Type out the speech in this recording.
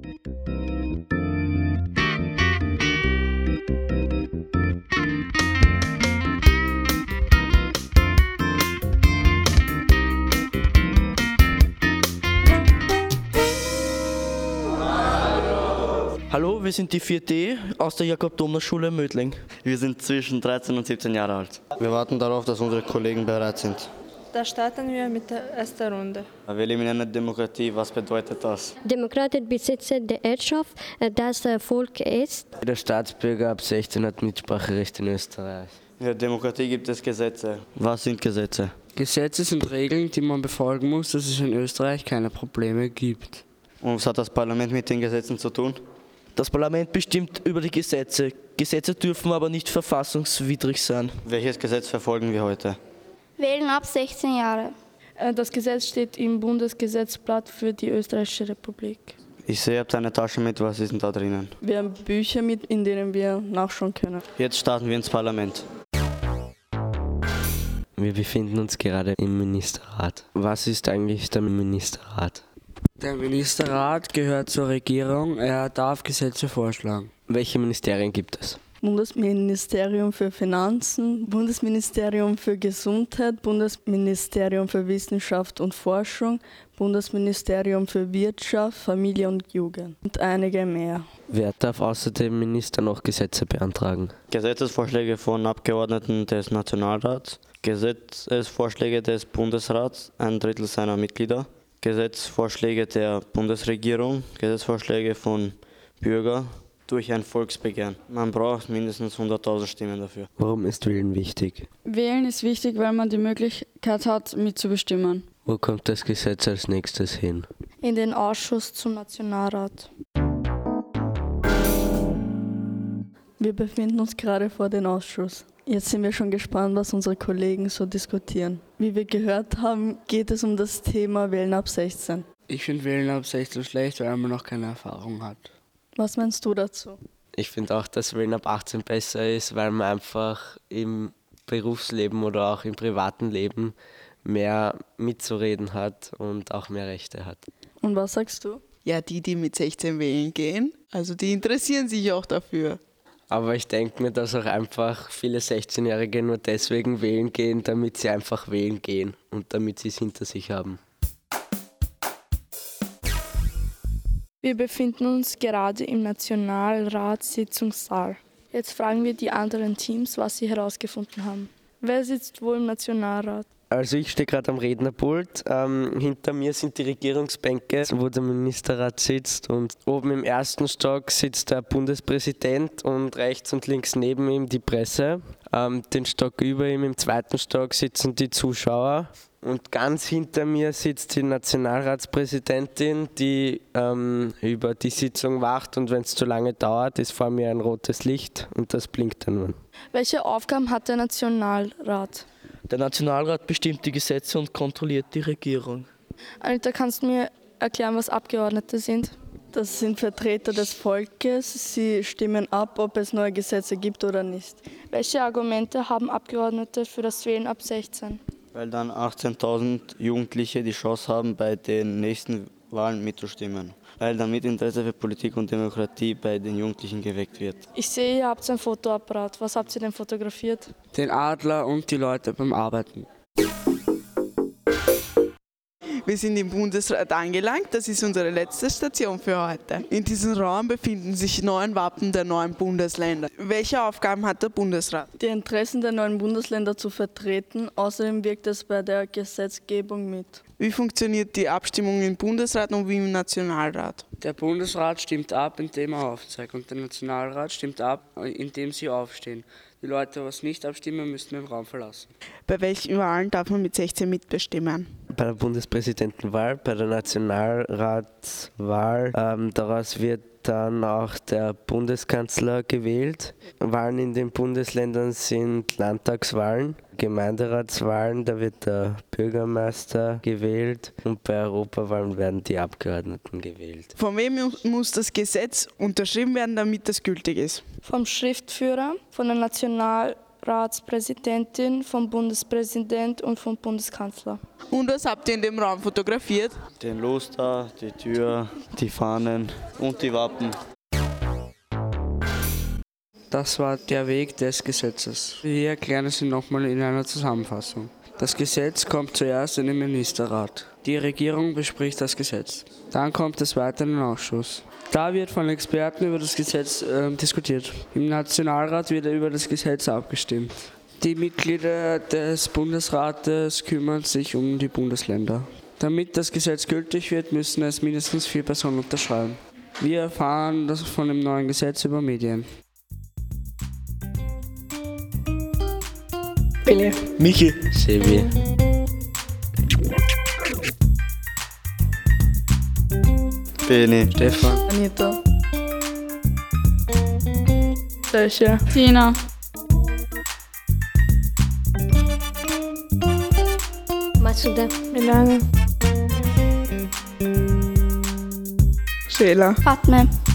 Hallo, wir sind die 4D aus der Jakob-Domner-Schule Mödling. Wir sind zwischen 13 und 17 Jahre alt. Wir warten darauf, dass unsere Kollegen bereit sind. Da starten wir mit der ersten Runde. Wir leben in einer Demokratie. Was bedeutet das? Demokratie besitzt die Herrschaft, das Volk ist. Der Staatsbürger ab 16 hat Mitspracherecht in Österreich. In der Demokratie gibt es Gesetze. Was sind Gesetze? Gesetze sind Regeln, die man befolgen muss, dass es in Österreich keine Probleme gibt. Und was hat das Parlament mit den Gesetzen zu tun? Das Parlament bestimmt über die Gesetze. Gesetze dürfen aber nicht verfassungswidrig sein. Welches Gesetz verfolgen wir heute? Wählen ab 16 Jahre. Das Gesetz steht im Bundesgesetzblatt für die Österreichische Republik. Ich sehe, ihr habt eine Tasche mit. Was ist denn da drinnen? Wir haben Bücher mit, in denen wir nachschauen können. Jetzt starten wir ins Parlament. Wir befinden uns gerade im Ministerrat. Was ist eigentlich der Ministerrat? Der Ministerrat gehört zur Regierung, er darf Gesetze vorschlagen. Welche Ministerien gibt es? Bundesministerium für Finanzen, Bundesministerium für Gesundheit, Bundesministerium für Wissenschaft und Forschung, Bundesministerium für Wirtschaft, Familie und Jugend und einige mehr. Wer darf außer dem Minister noch Gesetze beantragen? Gesetzesvorschläge von Abgeordneten des Nationalrats, Gesetzesvorschläge des Bundesrats, 1/3 seiner Mitglieder, Gesetzesvorschläge der Bundesregierung, Gesetzesvorschläge von Bürgern durch ein Volksbegehren. Man braucht mindestens 100.000 Stimmen dafür. Warum ist Wählen wichtig? Wählen ist wichtig, weil man die Möglichkeit hat, mitzubestimmen. Wo kommt das Gesetz als nächstes hin? In den Ausschuss zum Nationalrat. Wir befinden uns gerade vor dem Ausschuss. Jetzt sind wir schon gespannt, was unsere Kollegen so diskutieren. Wie wir gehört haben, geht es um das Thema Wählen ab 16. Ich finde Wählen ab 16 schlecht, weil man noch keine Erfahrung hat. Was meinst du dazu? Ich finde auch, dass Wählen ab 18 besser ist, weil man einfach im Berufsleben oder auch im privaten Leben mehr mitzureden hat und auch mehr Rechte hat. Und was sagst du? Ja, die mit 16 wählen gehen, also die interessieren sich auch dafür. Aber ich denke mir, dass auch einfach viele 16-Jährige nur deswegen wählen gehen, damit sie einfach wählen gehen und damit sie es hinter sich haben. Wir befinden uns gerade im Nationalratssitzungssaal. Jetzt fragen wir die anderen Teams, was sie herausgefunden haben. Wer sitzt wohl im Nationalrat? Also ich stehe gerade am Rednerpult. Hinter mir sind die Regierungsbänke, wo der Ministerrat sitzt. Und oben im ersten Stock sitzt der Bundespräsident und rechts und links neben ihm die Presse. Den Stock über ihm im zweiten Stock sitzen die Zuschauer. Und ganz hinter mir sitzt die Nationalratspräsidentin, die über die Sitzung wacht. Und wenn es zu lange dauert, ist vor mir ein rotes Licht und das blinkt dann. Welche Aufgaben hat der Nationalrat? Der Nationalrat bestimmt die Gesetze und kontrolliert die Regierung. Anita, kannst du mir erklären, was Abgeordnete sind? Das sind Vertreter des Volkes. Sie stimmen ab, ob es neue Gesetze gibt oder nicht. Welche Argumente haben Abgeordnete für das Wählen ab 16? Weil dann 18.000 Jugendliche die Chance haben, bei den nächsten Wahlen mitzustimmen. Weil damit Interesse für Politik und Demokratie bei den Jugendlichen geweckt wird. Ich sehe, ihr habt ein Fotoapparat. Was habt ihr denn fotografiert? Den Adler und die Leute beim Arbeiten. Wir sind im Bundesrat angelangt, das ist unsere letzte Station für heute. In diesem Raum befinden sich 9 Wappen der 9 Bundesländer. Welche Aufgaben hat der Bundesrat? Die Interessen der 9 Bundesländer zu vertreten. Außerdem wirkt es bei der Gesetzgebung mit. Wie funktioniert die Abstimmung im Bundesrat und wie im Nationalrat? Der Bundesrat stimmt ab, indem er aufzeigt, und der Nationalrat stimmt ab, indem sie aufstehen. Die Leute, die nicht abstimmen, müssten den Raum verlassen. Bei welchen Wahlen darf man mit 16 mitbestimmen? Bei der Bundespräsidentenwahl, bei der Nationalratswahl, daraus wird dann auch der Bundeskanzler gewählt. Wahlen in den Bundesländern sind Landtagswahlen, Gemeinderatswahlen, da wird der Bürgermeister gewählt und bei Europawahlen werden die Abgeordneten gewählt. Von wem muss das Gesetz unterschrieben werden, damit es gültig ist? Vom Schriftführer, von der Nationalrat Bundesratspräsidentin, vom Bundespräsident und vom Bundeskanzler. Und was habt ihr in dem Raum fotografiert? Den Luster, die Tür, die Fahnen und die Wappen. Das war der Weg des Gesetzes. Wir erklären es Ihnen nochmal in einer Zusammenfassung. Das Gesetz kommt zuerst in den Ministerrat. Die Regierung bespricht das Gesetz. Dann kommt es weiter in den Ausschuss. Da wird von Experten über das Gesetz diskutiert. Im Nationalrat wird über das Gesetz abgestimmt. Die Mitglieder des Bundesrates kümmern sich um die Bundesländer. Damit das Gesetz gültig wird, müssen es mindestens 4 Personen unterschreiben. Wir erfahren das von dem neuen Gesetz über Medien. Billy. Michi. Sevi. Beni. Stefan. Anita. Sascha. Tina. Masuda. Milana. Sheila. Fatme.